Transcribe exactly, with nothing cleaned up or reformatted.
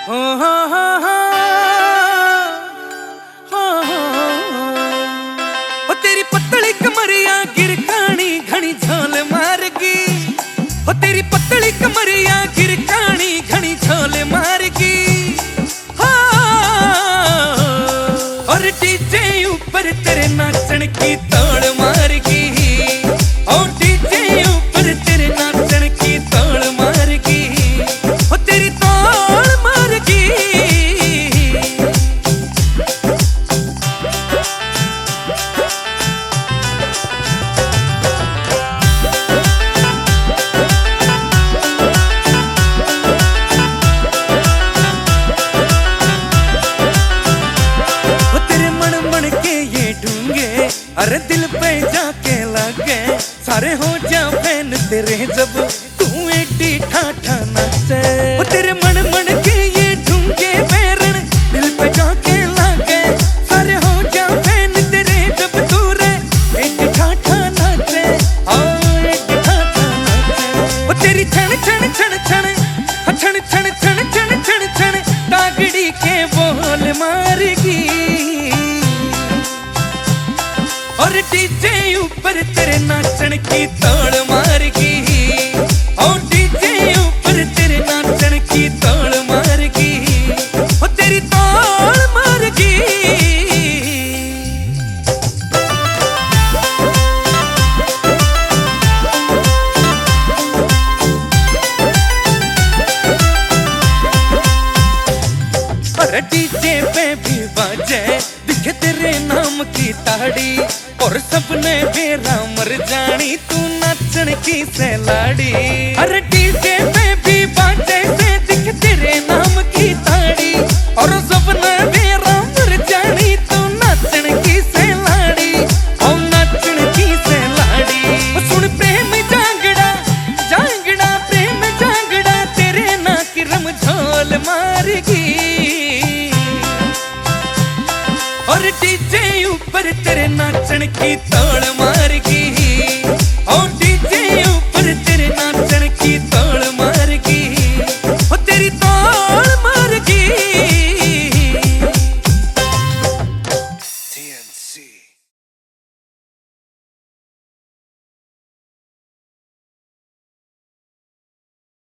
ओ हो हो हो हो हो ओ तेरी पतली कमरिया गिरकानी घनी झोल मारगी। ओ तेरी पतली कमरिया गिरकानी घनी झोल मारगी। और डीजे ऊपर तेरे नाचन की तोड़ मारगी। और डीजे ऊपर तेरे नाचन की तोड़ मारगी। ओ तेरी तोड़ मारगी। अरे दिल पे जाके लगे सारे हो जा फैन तेरे जब तू एडी ठाठा नाचे। ओ तेरे मन मन के ये ढूंगे पैरन दिल पे जाके लगे सारे हो जा फैन तेरे जब तू रे एडी ठाठा नाचे। ओ एडी ठाठा नाचे। ओ तेरी छन छन छन छन छन छन छन छन छन छन तागड़ी के बोल मारगी। और डीजे ऊपर तेरे नाचन की तोड़ मारगी। और डीजे ऊपर तेरे नाचन की तोड़ मारगी। ओ तेरी तोड़ मारगी। और डीजे पे भी बाजे दिखे तेरे नाम की ताड़ी। और सबने मेरा मर जानी तू नाचन की सैलाड़ी। अरे डीजे पे भी बाजे से दिख तेरे नाम की ताड़ी। और सबने मेरा मर जानी तू नाचन की सैलाड़ी। ओ नाचन की सैलाड़ी। सुन प्रेम जांगड़ा जांगड़ा प्रेम जांगड़ा तेरे ना की रमझोल मारगी। और डीजे ऊपर तेरे नाचन की तोड़ मारगी।